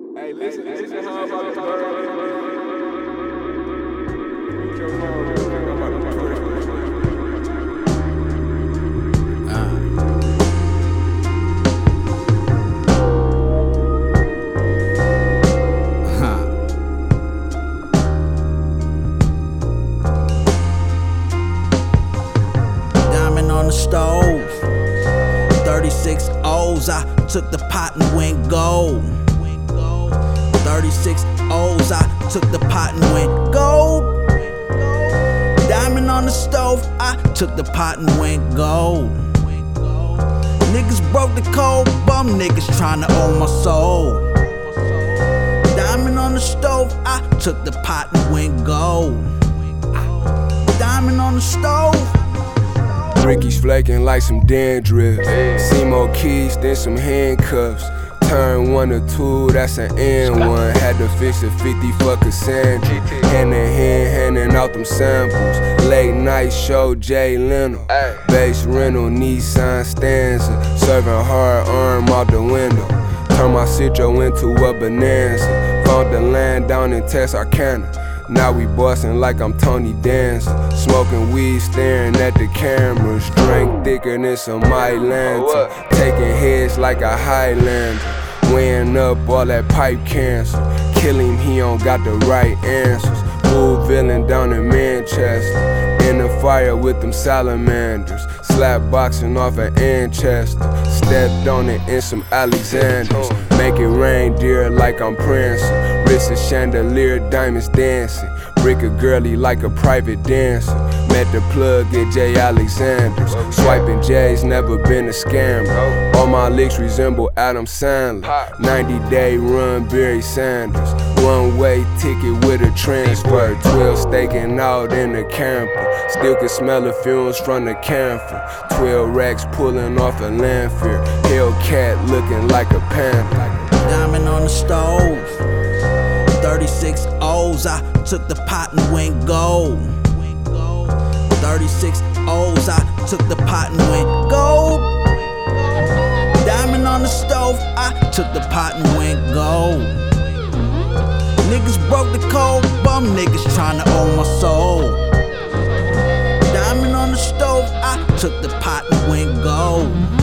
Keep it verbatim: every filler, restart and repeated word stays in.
Hey, listen, listen how I'm about to burn. Mute your phone real quick. I'm about to burn. Diamond on the stove, thirty-six O's. I took the pot and went gold. thirty-six O's. I took the pot and went gold. Diamond on the stove. I took the pot and went gold. Niggas broke the code, bum niggas tryna own my soul. Diamond on the stove. I took the pot and went gold. Diamond on the stove. Ricky's flaking like some dandruff. See more keys than some handcuffs. Turn one to two, that's an N one. Had to fix a fifty for Cassandra. Hand in hand, handing out them samples. Late night show, Jay Leno. Base rental, Nissan Stanza. Serving hard arm out the window. Turn my Citro into a Bonanza. Found the land down in Texarkana. Now we bossin' like I'm Tony Danza. Smoking weed, staring at the cameras. Drink thicker than some Mylanta. Taking heads like a Highlander. Weighing up all that pipe cancer. Kill him, he don't got the right answers. Full villain down in Manchester. In the fire with them salamanders. Slap boxing off an Manchester. Stepped on it in some Alexanders. Make it reindeer like I'm prancing. Wrist a chandelier, diamonds dancing. Brick a girly like a private dancer. Met the plug at J. Alexander's. Swiping J's, never been a scammer. All my licks resemble Adam Sandler. ninety day run, Barry Sanders. One way ticket with a transfer. twelve staking out in the camper. Still can smell the fumes from the camphor. twelve racks pulling off a landfill. Hellcat looking like a panther. Diamond on the stove, thirty-six O's. I took the pot and went gold. thirty-six O's. I took the pot and went gold. Diamond on the stove. I took the pot and went gold. Niggas broke the code, bum niggas tryna own my soul. Diamond on the stove. I took the pot and went gold.